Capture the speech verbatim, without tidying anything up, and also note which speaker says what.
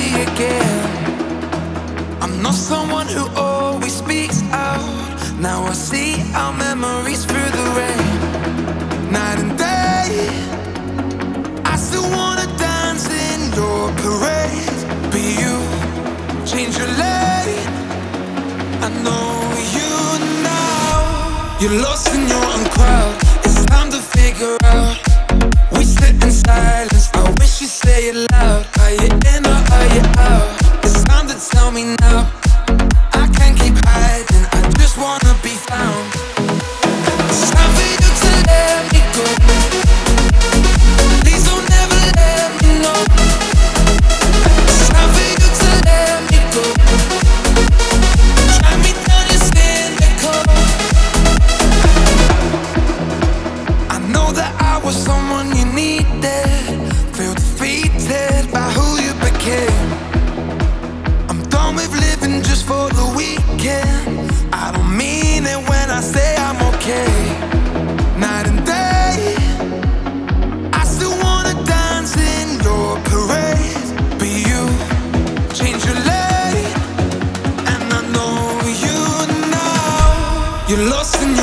Speaker 1: again. I'm not someone who always speaks out. Now I see our memories through the rain. Night and day, I still wanna dance in your parade. But you change your lane. I know you now. You're lost in your own crowd. It's time to figure out. We sit in silence. I wish you'd say it loud. Are you in or are you out? It's time to tell me now. I can't keep hiding. I just wanna be found. It's time for you to let me go. Please don't ever let me know. It's time for you to let me go. Drag me down your cynical. I know that I was someone you needed. Feel defeated by who you became. I'm done with living just for the weekend. I don't mean it when I say I'm okay. Night and day, I still wanna dance in your parade. But you change your lane, and I know you now. You're lost in